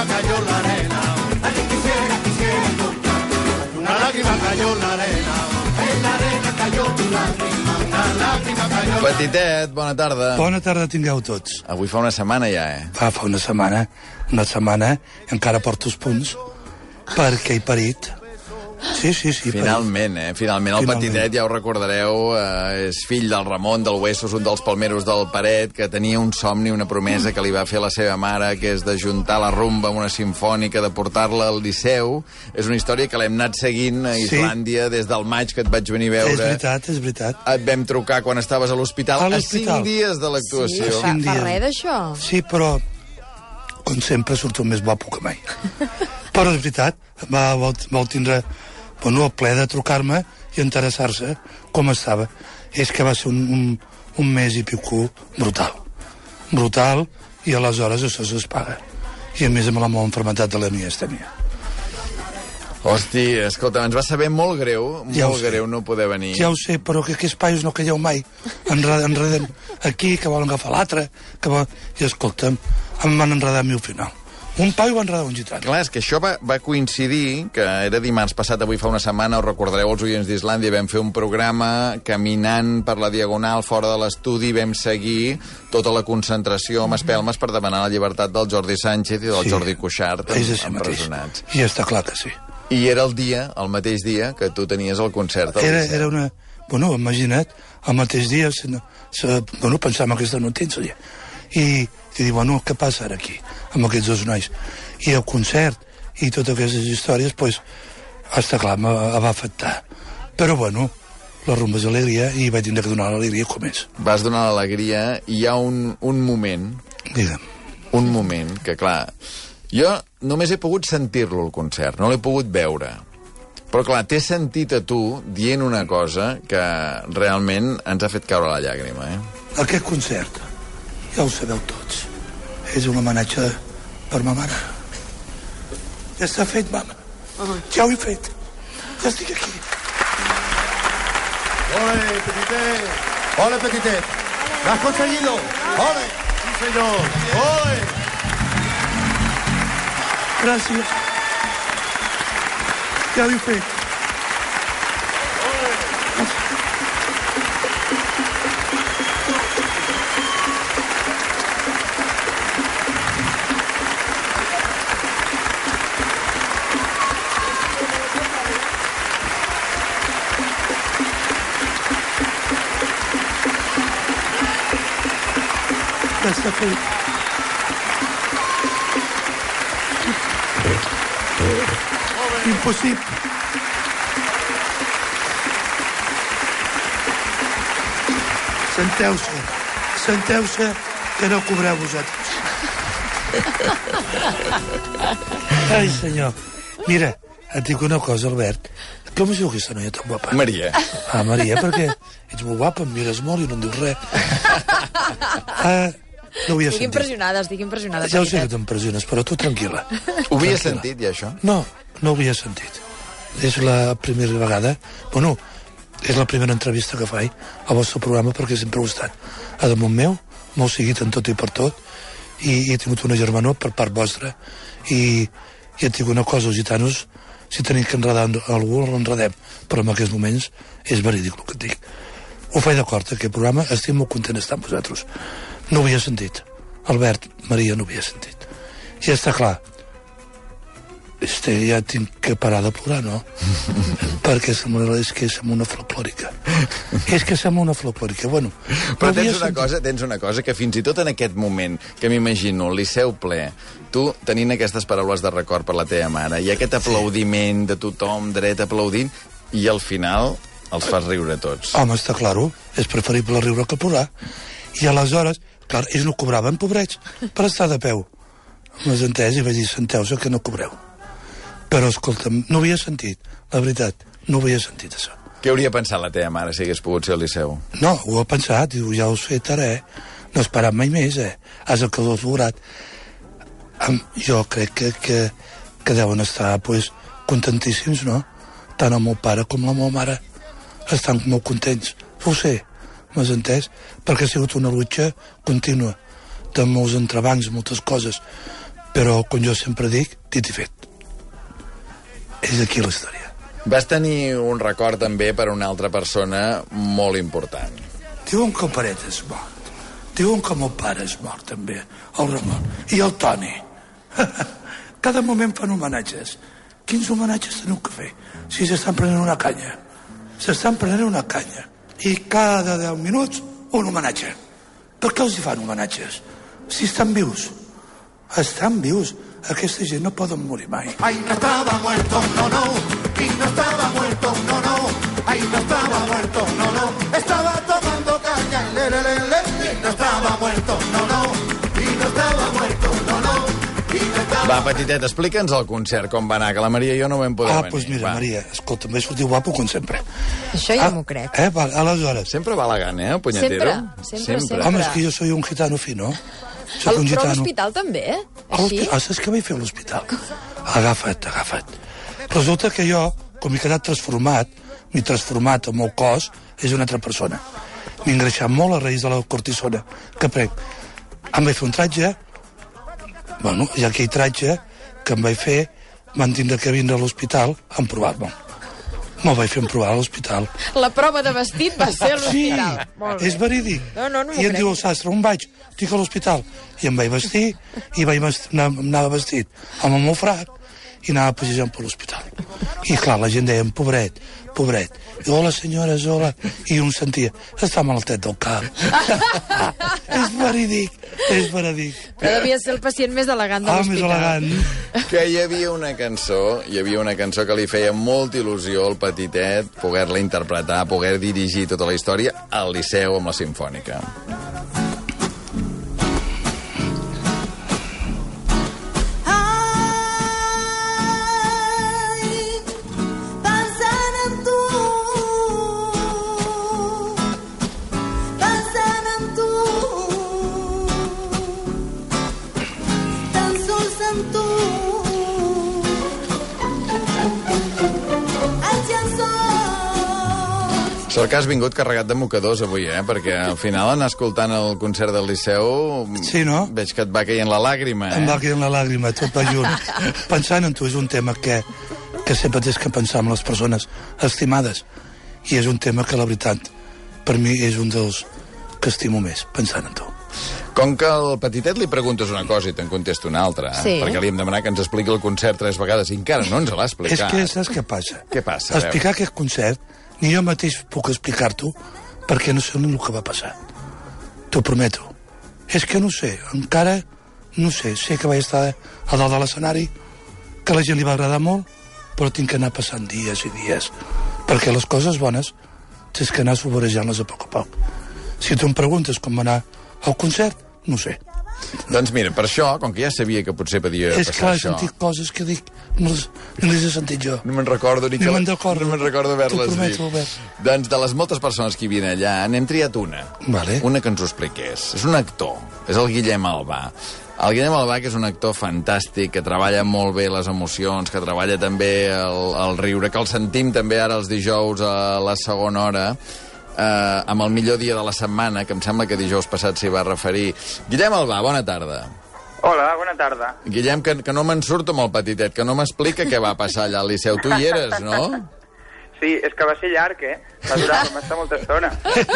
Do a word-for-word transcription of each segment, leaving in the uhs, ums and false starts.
lágrima cayó en la arena. Ay, quisiera, quisiera encontrar. Una lágrima cayó en la arena. En la arena cayó tu lágrima. Una lágrima cayó. Petitet, bona tarda. Bona tarda tingueu tots. Avui fa una setmana ja, eh? Va, fa una setmana, una setmana, encara porto els punts, perquè he parit. Sí, sí, sí. Finalment, eh? Finalment. El Finalment. Petitet, ja ho recordareu, eh, és fill del Ramon del Huesos, un dels palmeros del Paret, que tenia un somni, una promesa que li va fer la seva mare, que és d'ajuntar la rumba amb una simfònica, de portar-la al Liceu. És una història que l'hem anat seguint a Islàndia sí. des del maig que et vaig venir a veure. És veritat, és veritat. Et vam trucar quan estaves a l'hospital, a, a cinc dies de l'actuació. Sí, fa, fa res d'això. Sí, però, com sempre, surto més guapo que mai. Però és veritat, va, vol, vol tindre... Bueno, el ple de trucar-me i interessar-se com estava. És que va ser un, un, un mes i pico brutal. Brutal, i aleshores això es paga. I a més amb la meva malaltia de la miastènia. Hosti, escolta, ens va saber molt greu, ja molt greu no poder venir. Ja ho sé, però que aquests paios no calleu mai. Enreden, enreden aquí, que volen agafar l'altre, que volen... I escolta'm, em van enredar a mi al final. Un paio va enredar un gitano. Clar, és que això va, va coincidir, que era dimarts passat, avui fa una setmana, ho recordareu els oients d'Islàndia, vam fer un programa caminant per la Diagonal fora de l'estudi, vam seguir tota la concentració amb espelmes per demanar la llibertat del Jordi Sánchez i del sí, Jordi Cuixart empresonats. I està clar que sí. I era el dia, el mateix dia, que tu tenies el concert. Era, era una... Bueno, imagina't, el mateix dia, se, se, bueno, pensàvem aquesta notícia. I, i dic, bueno, què passa ara aquí, amb aquests dos nois? I el concert i totes aquestes històries, doncs, està clar, me va afectar. Però, bueno, la rumba és alegria i vaig tindre que donar l'alegria com és. Vas donar l'alegria i hi ha un, un moment... Digue'm. Un moment que, clar, jo només he pogut sentir-lo, el concert, no l'he pogut veure. Però, clar, t'he sentit a tu dient una cosa que realment ens ha fet caure la llàgrima, eh? Aquest concert, ja ho sabeu tots, és un homenatge per ma mare. Ja està fet, mama. Uh-huh. Ja ho he fet. Ja estic aquí. ¡Ole, Petitet! ¡Ole, Petitet! ¡Lo has conseguido! ¡Ole! ¡Sí, señor! ¡Ole! Gràcies. Ja ho he fet. Ja està fet. Impossible. Senteu-se. Senteu-se que no cobreu vosaltres. Ai, senyor. Mira, et dic una cosa, Albert. Com es diu aquesta noia tan guapa? Maria. Ah, Maria, perquè ets molt guapa, em mires molt i no em dius res. Ah, no ho havia estic sentit. impressionada, estic impressionada. Ja ho sé que t'impressiones, però tu tranquil·la. Ho havia sentit, ja, això? No, no ho havia sentit. És la primera vegada... Bueno, és la primera entrevista que faig al vostre programa perquè sempre heu estat a damunt meu, m'heu seguit en tot i per tot, i he tingut una germanor per part vostra, i, i et dic una cosa, els gitanos, si tenim que enredar algú, l'enredem, però en aquests moments és verídic el que et dic. Ho faig d'acord, aquest programa, estic molt content d'estar amb vosaltres. No ho havia sentit. Albert, Maria, no ho havia sentit. Ja està clar. Este, ja tinc que parar de plorar, no? Perquè sembla, és que som una folclòrica. És que som una folclòrica. Bueno, però no tens una sentit. cosa, tens una cosa que fins i tot en aquest moment, que m'imagino, el Liceu ple, tu tenint aquestes paraules de record per la teva mare, i aquest aplaudiment de tothom dret aplaudint, i al final els fas riure tots. Home, està claro, és preferible riure que plorar. I aleshores, clar, ells no cobraven, pobrets, per estar de peu. M'has entès? I vaig dir, senteu-se que no cobreu. Però, escolta'm, no ho havia sentit, la veritat, no ho havia sentit, això. Què hauria pensat la teva mare si hagués pogut ser al Liceu? No, ho ha pensat, diu, ja ho has fet ara, eh? No has parat mai més, eh? Has el que ho has lograt. Jo crec que, que, que deuen estar, pues, contentíssims, no? Tant el meu pare com la meva mare estan molt contents. Ho sé, m'has entès? Perquè ha sigut una lucha contínua de molts entrebancs, moltes coses. Però, com jo sempre dic, dit i fet. És aquí la història. Vas tenir un record també per a una altra persona molt important. Diuen que el Paret és mort. Diuen que el meu pare és mort, també, el Ramon. I el Toni. Cada moment fan homenatges. Quins homenatges teniu que fer? Si s'estan prenent una canya. S'estan prenent una canya. I cada deu minuts un homenatge. Per què els hi fan homenatges? Si estan vius. Estan vius. Aquesta gent no poden morir mai. Ay, no estaba muerto, no, no. Y no estaba muerto, no, no. Ay, no estaba muerto, no, no. Estaba tomando caña, le, le, le, le. Y no estaba muerto, no, no. Y no estaba muerto, no, no. Y no estaba... Va, petitet, explica'ns el concert, com va anar, que la Maria i jo no vam poder Ah, venir. doncs pues mira, va. Maria, escolta, m'he sortit guapo com sempre. Això ja Ah, m'ho crec. Eh, va, aleshores. Sempre va elegant, eh, el punyetero? Sempre, sempre, sempre. Home, és que jo soy un gitano fino. Soc El, un però a gitano. l'hospital també, eh? A Així? l'hospital, saps què vaig fer a l'hospital? Agafa't, agafa't. Resulta que jo, com m'he quedat transformat, m'he transformat, el meu cos és una altra persona. M'he engreixat molt a raïs de la cortisona que prenc. Em vaig fer un tratge, bueno, i aquell tratge que em vaig fer, van tindre que vindre a l'hospital a provar-me. Me'l vaig fer provar a l'hospital. La prova de vestit va ser a Sí, l'hospital. Molt bé. és verídic. No, no, no m'ho I em crec. diu el sastre, on vaig? Estic a l'hospital. I em vaig vestir, i vaig vest... anar, anava vestit amb el meu frac, i anava passejant per l'hospital. I clar, la gent deia, pobret, pobret. I, hola, senyores, hola. I un sentia, està malaltet del cap. És verídic, és verídic. Però devia ser el pacient més elegant de Ah, més l'hospital. elegant. Que hi havia una cançó, hi havia una cançó que li feia molta il·lusió al petitet poder-la interpretar, poder dirigir tota la història al Liceu amb la Simfònica. Pensant en tu, pensant en tu, tan sols en tu. Els llençols. Sort que has vingut carregat de mocadors avui, eh? Perquè al final, anar escoltant el concert del Liceu... Sí, no? Veig que et va caient la làgrima, eh? Em va caient la làgrima, tot va junt. Pensant en tu és un tema que, que sempre tens que pensar en les persones estimades. I és un tema que, la veritat, per mi és un dels que estimo més, pensant en tu. Com que al petitet li preguntes una cosa i te'n contesta una altra, eh? Sí. Perquè li hem demanat que ens expliqui el concert tres vegades i encara no ens l'ha És explicat. que saps què passa? Què passa? A veure. Explicar aquest concert, ni jo mateix puc explicar-t'ho, perquè no sé ni el que va passar. T'ho prometo. És que no sé, encara no sé. Sé que vaig estar a dalt de l'escenari, que a la gent li va agradar molt, però tinc que anar passant dies i dies, perquè les coses bones tens que anar saborejant-les a poc a poc. Si tu em preguntes com va anar el concert, no sé. Doncs mira, per això, com que ja sabia que potser podia És que passar he això... sentit coses que dic, no les, no les he sentit jo. No me'n recordo ni que... No me'n recordo. No me'n recordo haver-les T'ho dit. prometo, Albert. Doncs de les moltes persones que hi havia allà, n'hem triat una. Vale. Una que ens ho expliqués. És un actor. És el Guillem Albà. El Guillem Albà, que és un actor fantàstic, que treballa molt bé les emocions, que treballa també el, el riure, que el sentim també ara els dijous a la segona hora, eh, amb el millor dia de la setmana, que em sembla que dijous passat s'hi va referir. Guillem Albà, bona tarda. Hola, bona tarda. Guillem, que, que no me'n surto amb el petitet, que no m'explica què va passar allà al Liceu. Tu hi eres, no? Sí, és que va ser llarg, eh? Va durar, va estar molta estona.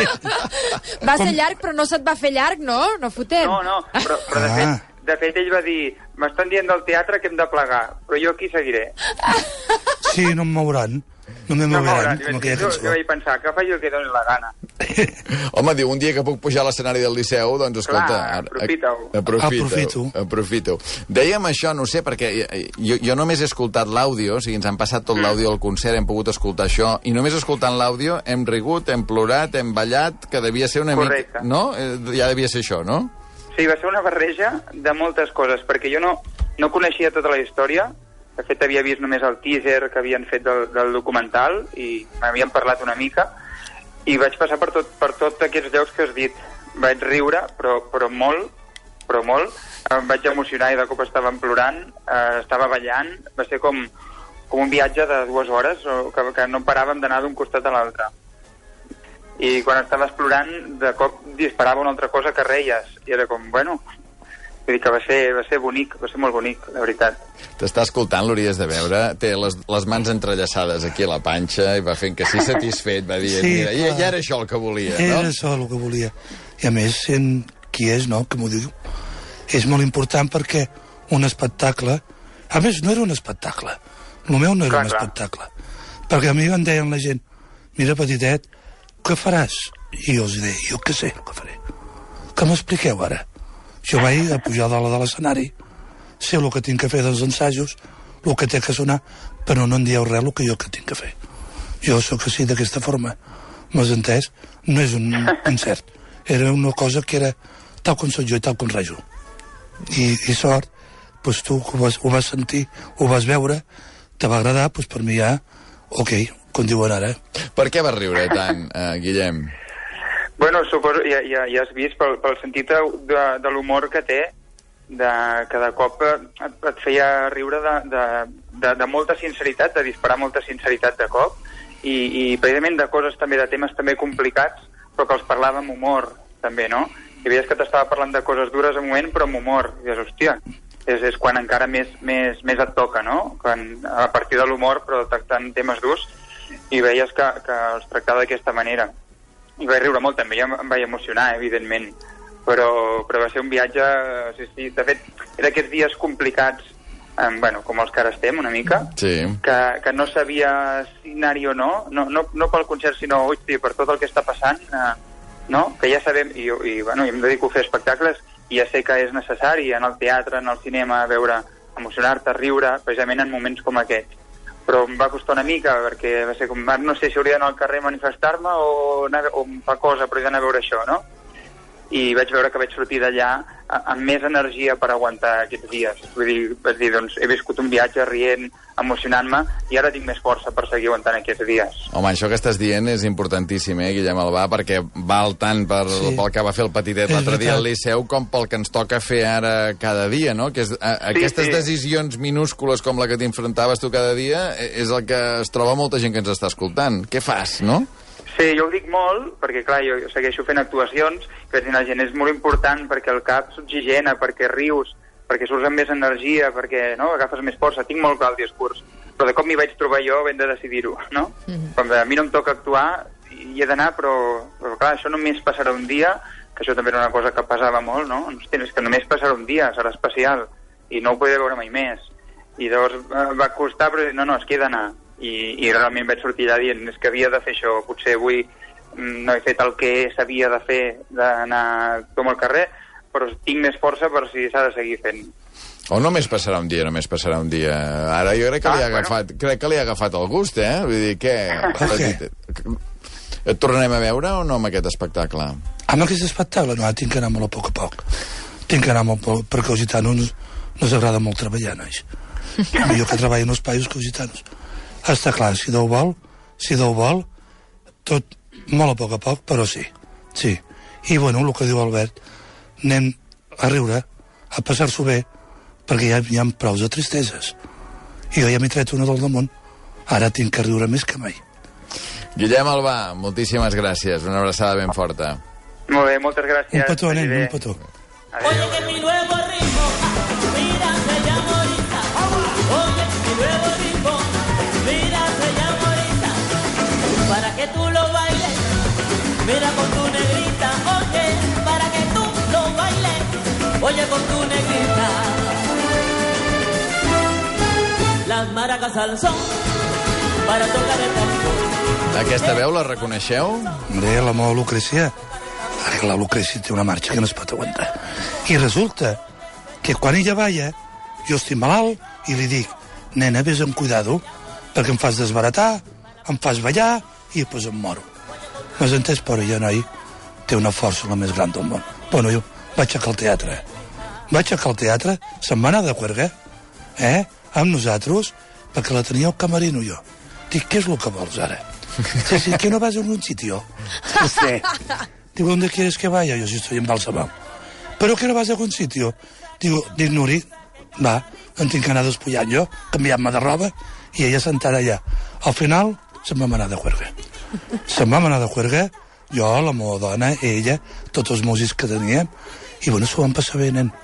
Va ser llarg, però no se't va fer llarg, no? No fotem. No, no, però, però de, Ah. fet, de fet ell va dir m'estan dient del teatre que hem de plegar, però jo aquí seguiré. Sí, no em mouran. No me No mouran, m'hauran. com Jo, aquella jo cançó. vaig pensar que faci el que doni la gana. Home, diu, un dia que puc pujar a l'escenari del Liceu, doncs, escolta... Clar, ara- aprofita-ho. Aprofita-ho. Aprofito. Aprofito. Dèiem això, no ho sé, perquè jo, jo només he escoltat l'àudio, o sigui, ens han passat tot l'àudio del concert, hem pogut escoltar això, i només escoltant l'àudio hem rigut, hem plorat, hem ballat, que devia ser una Correcte. mica... No? Eh, Ja devia ser això, no? Sí, va ser una barreja de moltes coses, perquè jo no, no coneixia tota la història. De fet, havia vist només el teaser que havien fet del, del documental i m'havien parlat una mica i vaig passar per tot, per tot aquests llocs que has dit. Vaig riure, però, però molt, però molt. Em vaig emocionar i de cop estàvem plorant, eh, estava ballant. Va ser com, com un viatge de dues hores o que, que no paràvem d'anar d'un costat a l'altre. I quan estaves plorant, de cop disparava una altra cosa que reies. I era com, bueno, Vull dir que va ser, va ser bonic, va ser molt bonic, la veritat. T'està escoltant, l'hauries de veure. Té les, les mans entrellaçades aquí a la panxa i va fent que sí satisfet, va dir, Sí, mira, ja, clar. ja era això el que volia, Era no? això el que volia. I a més, sent qui és, no?, que m'ho diu, és molt important perquè un espectacle... A més, no era un espectacle. El meu no era Clar, un clar. espectacle. Perquè a mi em deien la gent, mira, petitet, què faràs? I jo els deia, jo què sé el que faré. Que m'expliqueu ara? Jo vaig a pujar a dalt de l'escenari, sé el que tinc que fer dels ensajos, el que té que sonar, però no em dieu res el que jo que tinc que fer. Jo sóc així d'aquesta forma. M'has entès? No és un concert. Era una cosa que era tal com soc jo i tal com rejo. I, i sort, doncs tu ho vas, ho vas sentir, ho vas veure, te va agradar, doncs per mi ja, ok, com diuen ara. Per què vas riure tant, eh, Guillem? Bueno, suposo, ja, ja, ja has vist pel, pel sentit de, de, de l'humor que té, de, que de cop et, et feia riure de, de, de, de molta sinceritat, de disparar molta sinceritat de cop, i, i precisament de coses també, de temes també complicats, però que els parlava amb humor, també, no? I veies que t'estava parlant de coses dures en un moment, però amb humor. I dius, hòstia, és, és quan encara més, més, més et toca, no? Quan, a partir de l'humor, però tractant temes durs, i veies que, que els tractava d'aquesta manera. I vaig riure molt, també em vaig emocionar, evidentment, però, però va ser un viatge, sí, sí, de fet, era aquests dies complicats, eh, bueno, com els que ara estem, una mica, Sí. que, que no sabia si anar-hi o no, no, no, no pel concert, sinó, hosti, per tot el que està passant, eh, no? Que ja sabem, i, i, bueno, i em dedico a fer espectacles, i ja sé que és necessari en el teatre, en el cinema, veure, emocionar-te, riure, precisament en moments com aquests. Però em va costar una mica, perquè va ser com, no sé si hauria d'anar al carrer a manifestar-me o, anar, o em fa cosa, però he d'anar a veure això, no? I vaig veure que vaig sortir d'allà amb més energia per aguantar aquests dies. Vull dir, vaig dir, doncs, he viscut un viatge rient, emocionant-me, i ara tinc més força per seguir aguantant aquests dies. Home, això que estàs dient és importantíssim, eh, Guillem Albà, perquè val tant per, Sí. pel que va fer el petitet És l'altre dia al veritat. Liceu com pel que ens toca fer ara cada dia, no? Que és, a, aquestes sí. decisions minúscules com la que t'enfrontaves tu cada dia eh, és el que es troba molta gent que ens està escoltant. Què fas, no? Sí, jo ho dic molt, perquè clar, jo segueixo fent actuacions, i vaig dir a la gent, és molt important perquè el cap s'oxigena, perquè rius, perquè surts amb més energia, perquè no, agafes més força, tinc molt clar el discurs. Però de cop m'hi vaig trobar jo havent de decidir-ho, no? Mm-hmm. Com de, a mi no em toca actuar, hi he d'anar, però, però clar, això només passarà un dia, que això també era una cosa que pesava molt, no? Hosti, és que només passarà un dia, serà especial, i no ho podré veure mai més. I llavors eh, va costar, però no, no, és que he d'anar. I, i realment vaig sortir allà dient, és que havia de fer això, potser avui mm, no he fet el que s'havia de fer, d'anar com al carrer, però tinc més força per si s'ha de seguir fent. O només passarà un dia, només passarà un dia. Ara jo crec que, Ah, li, ha bueno. agafat, crec que li ha agafat el gust, eh? Vull dir, què? Petit, et tornarem a veure o no amb aquest espectacle? Amb aquest espectacle, no, tinc que anar molt a poc a poc. Tinc que anar molt a poc, perquè els gitanos no us agrada molt treballar, nois. Millor que treballen els paios que els gitanos. Està clar, si Déu vol, si Déu vol, tot molt a poc a poc, però sí, sí. I, bueno, el que diu Albert, anem a riure, a passar-s'ho bé, perquè ja hi ha prou de tristeses. I jo ja m'he tret una del damunt. Ara tinc que riure més que mai. Guillem Albà, moltíssimes gràcies. Una abraçada ben forta. Molt bé, moltes gràcies. Un petó, nen, Vagi bé. un petó. Adéu. Oye, que mi nuevo ritmo, mira, se llama ahorita. Oye, mi nuevo ritmo, mira, se llama ahorita. Para que tú lo bailes, mira con tu negrita. Oye, para que tú lo bailes, oye con tu negrita. Las maracas al son, para tocar el tambor. Aquesta veu la reconeixeu? Hombre, la meva Lucrecia. Ara la Lucrecia té una marxa que no es pot aguantar. I resulta que quan ella balla, jo estic malalt i li dic, nena, vés amb cuidado, perquè em fas desbaratar, em fas ballar i després em moro. M'has entès? Però ja, noi, té una força la més gran del món. Bueno, jo vaig a al teatre. Vaig a al teatre, se'n va anar de Cuerga, eh? Amb nosaltres, perquè la tenia al camerino jo. Dic, què és el que vols ara? Sí, sí, que no vas a un sitio. Sí. Digo, ¿dónde quieres que vaya? Yo sí estoy embalsamado. ¿Pero que no vas a algún sitio? Digo, dic, Nuri, va, em tinc que anar despullant jo, canviant-me de roba, i ella sentada allà. Al final, se'n vam anar de Cuerga. Se'n vam anar de Cuerga, jo, la meva dona, ella, tots els músics que teníem, i bueno, s'ho vam passar bé, nen.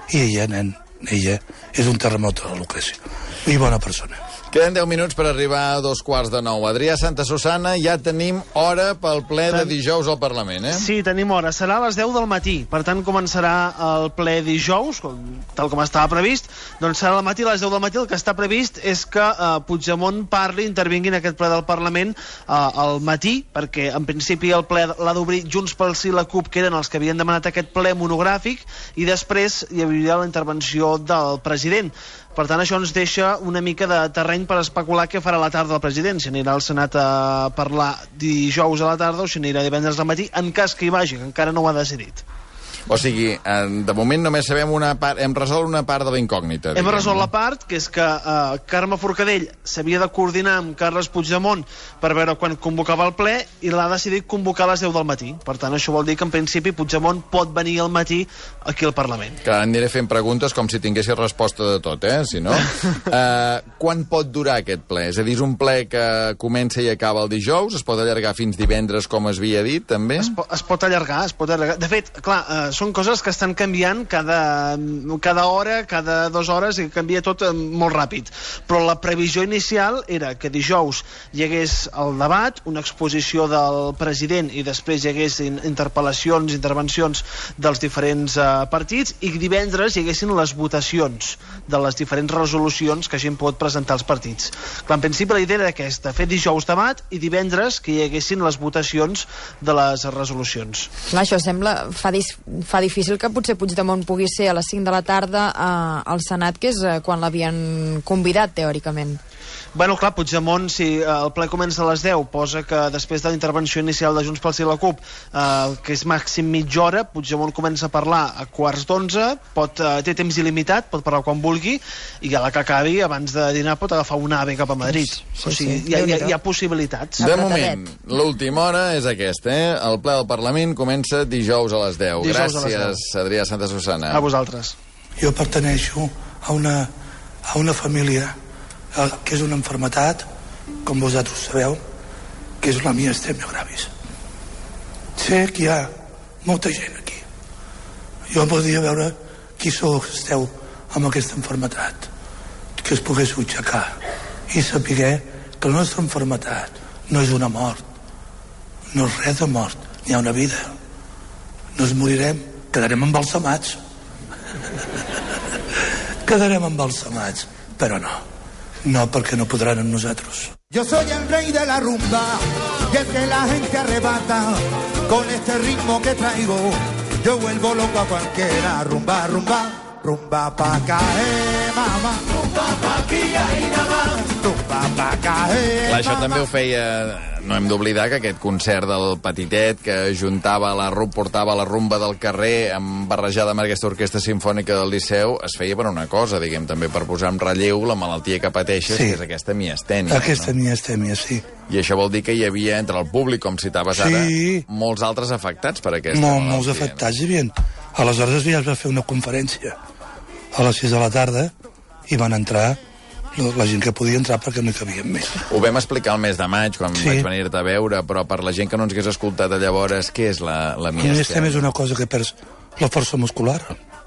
I ella, nen, ella és un terremot de la Lucrècia. I bona persona. Queden deu minuts per arribar a dos quarts de nou. Adrià Santa Susana, ja tenim hora pel ple de dijous al Parlament, eh? Sí, tenim hora. Serà a les deu del matí. Per tant, començarà el ple dijous, com, tal com estava previst. Doncs serà al matí, a les deu del matí. El que està previst és que eh, Puigdemont parli, intervingui en aquest ple del Parlament eh, al matí, perquè en principi el ple l'ha d'obrir Junts pel Sí i la CUP, que eren els que havien demanat aquest ple monogràfic, i després hi hauria la intervenció del president. Per tant, això ens deixa una mica de terreny per especular què farà a la tarda el president, si anirà al Senat a parlar dijous a la tarda o si anirà divendres al matí, en cas que hi vagi, que encara no ho ha decidit. O sigui, de moment només sabem una part, hem resolt una part de la incògnita. Hem resolt la part, que és que eh, Carme Forcadell s'havia de coordinar amb Carles Puigdemont per veure quan convocava el ple i l'ha decidit convocar a les deu del matí. Per tant, això vol dir que en principi Puigdemont pot venir al matí aquí al Parlament. Que aniré fent preguntes com si tinguessis resposta de tot, eh? Si no... eh, quan pot durar aquest ple? És a dir, és un ple que comença i acaba el dijous? Es pot allargar fins divendres, com es havia dit, també? Es, po es pot allargar, es pot allargar. De fet, clar, eh, són coses que estan canviant cada, cada hora, cada dues hores, i canvia tot molt ràpid. Però la previsió inicial era que dijous hi hagués el debat, una exposició del president i després hi hagués interpel·lacions, intervencions dels diferents uh, partits, i divendres hi haguessin les votacions de les diferents resolucions que gent pot presentar als partits. Clar, en principi la idea era aquesta, fer dijous debat i divendres que hi haguessin les votacions de les resolucions. Clar, això sembla, fa, fa difícil que potser Puigdemont pugui ser a les cinc de la tarda eh, al Senat, que és eh, quan l'havien convidat, teòricament. Bueno, clar, Puigdemont, si eh, el ple comença a les deu, posa que després de la intervenció inicial de Junts pel Sí i la CUP, eh, que és màxim mitja hora, Puigdemont comença a parlar a quarts d'onze, pot, eh, té temps il·limitat, pot parlar quan vulgui, i a la que acabi, abans de dinar, pot agafar un AVE cap a Madrid. Sí, o sigui, sí, hi, ha, hi, ha, hi ha possibilitats. De moment, l'última hora és aquesta, eh? El ple del Parlament comença dijous a les deu. Dijous Gràcies, Adrià Santa Susana. A vosaltres. Jo pertaneixo a una, a una família que és una enfermetat, com vosaltres sabeu, que és la miastènia gravis. Sé que hi ha molta gent aquí. Jo podria veure qui sou que esteu amb aquesta enfermetat, que es poguéssiu aixecar i saber que la nostra enfermetat no és una mort, no és res de mort, n'hi ha una vida. No ens morirem, quedarem embalsamats. Quedarem embalsamats, però no. No, perquè no podran amb nosaltres. Yo soy el rey de la rumba y el que la gente arrebata con este ritmo que traigo. Yo vuelvo loco a cualquiera. Rumba, rumba, rumba pa' caer, mamá. Rumba pa' aquí y nada más. Rumba pa' caer, Clar, això també ho feia... No hem d'oblidar que aquest concert del Petitet, que juntava la rumba, portava la rumba del carrer amb barrejada amb aquesta orquestra simfònica del Liceu, es feia per una cosa, diguem, també per posar en relleu la malaltia que pateixes, sí, que és aquesta miastènia. Aquesta no? miastènia, sí. I això vol dir que hi havia, entre el públic, com citaves ara, sí, molts altres afectats per aquesta Mol, malaltia. Molts afectats hi havia. Aleshores ja es va fer una conferència a les sis de la tarda i van entrar la gent que podia entrar perquè no hi cabien més. Ho vam explicar el mes de maig, quan sí. vaig venir-te a veure, però per la gent que no ens hagués escoltat a llavors, què és la, la miastènia? La miastènia és una cosa que perds la força muscular.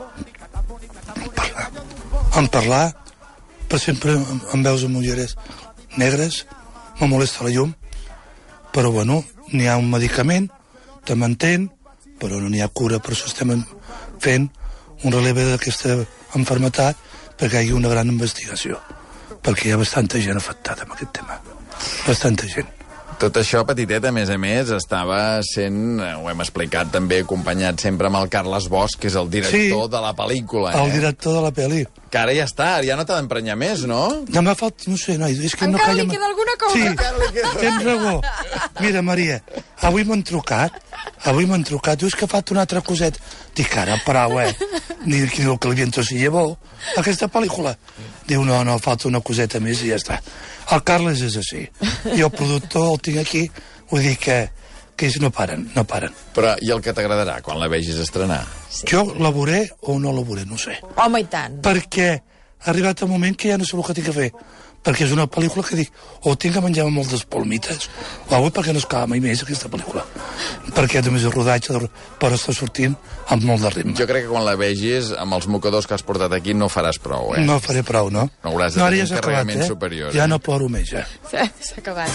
En parlar, en parlar per sempre em veus amb ulleres negres, me molesta la llum, però bueno, n'hi ha un medicament, te mantén, però no n'hi ha cura, per això estem fent un releve d'aquesta enfermetat perquè hi hagi una gran investigació, perquè hi ha bastanta gent afectada amb aquest tema. Bastanta gent. Tot això, Petitet, a més a més, estava sent, ho hem explicat també, acompanyat sempre amb el Carles Bosch, que és el director sí, de la pel·lícula. El eh? director de la pel·li. Que ara ja està, ja no t'ha d'emprenyar més, no? No m'ha faltat, no sé, noi, és que encara no li queda alguna cosa. Sí, tens raó. Mira, Maria, avui m'han trucat, avui m'han trucat, dius que ha fet una altra coseta. Dic, ara, prou, eh? Ni que el viento se llevó, aquesta pel·lícula. Diu, no, no, falta una coseta més i ja està. El Carles és així. Jo el productor el tinc aquí, vull dir que, que ells no paren, no paren. Però i el que t'agradarà quan la vegis estrenar? Sí. Jo la veuré o no la veuré, no sé. Home, i tant. Perquè ha arribat el moment que ja no sé el que tinc que fer, perquè és una pel·lícula que dic, o tinc que menjar moltes palmites, o avui perquè no es acaba mai més aquesta pel·lícula, perquè només el rodatge, però està sortint amb molt de ritme. Jo crec que quan la vegis, amb els mocadors que has portat aquí, no faràs prou, eh? No faré prou, no? No hauràs de no, tenir ja un carregament acabat, eh? superior. Ja eh? no ploro més, ja. S'ha acabat.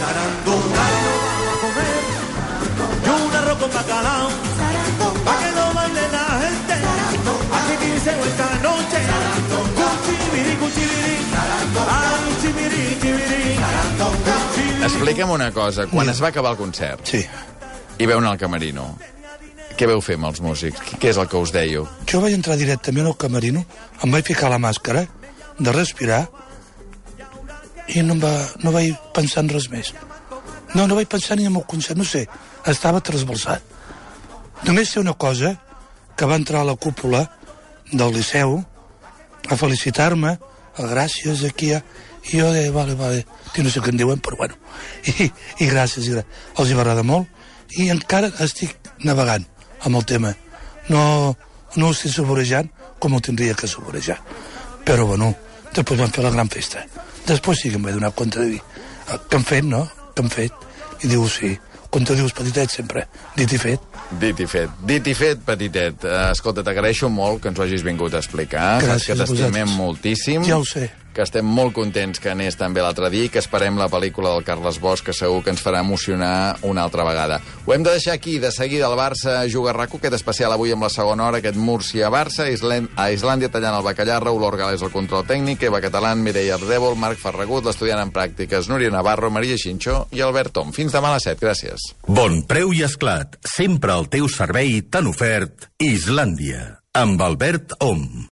Y un arroz con bacalao, pa' que lo baile la gente. Aquí dice esta noche, cuchibiri, cuchibiri, ay, chibiri, chibiri, cuchibiri. Explica'm una cosa, quan es va acabar el concert Sí. i veu anar al camerino, què veu fer amb els músics? Què és el que us dèieu? Jo vaig entrar directament al camerino, em vaig ficar la màscara de respirar i no, em va, no vaig pensar en res més. No, no vaig pensar ni en el concert, no sé, estava trasbalsat. Només sé una cosa, que va entrar a la cúpula del Liceu a felicitar-me, a gràcies aquí, a... i jo deia, vale, vale, no sé què en diuen, però bueno, i, i gràcies, i gràcies. Els hi va agradar molt, i encara estic navegant amb el tema. No, no ho estic saborejant com ho tindria que saborejar. Però, bueno, després vam fer la gran festa. Després sí que em vaig donar compte de dir, que han fet, no?, que han fet. I diu, sí, com te dius petitet sempre, dit i fet. Dit i fet. Dit i fet, petitet. Uh, escolta, t'agraeixo molt que ens ho hagis vingut a explicar. Gràcies que a t'estimem vosaltres. moltíssim. Ja ho sé. Que estem molt contents que anés també l'altre dia i que esperem la pel·lícula del Carles Bosch, que segur que ens farà emocionar una altra vegada. Ho hem de deixar aquí. De seguida el Barça juga a RAC u, aquest especial avui amb la segona hora, aquest Múrcia-Barça, Island... a Islàndia tallant el bacallà, Raül Orgales el control tècnic, Eva Catalán, Mireia Ardèvol, Marc Ferragut, l'estudiant en pràctiques, Núria Navarro, Maria Xinxó i Albert Tom. Fins demà a les set. Gràcies. Bon preu i esclat. Sempre al teu servei t'han ofert Islàndia. Amb Albert Om.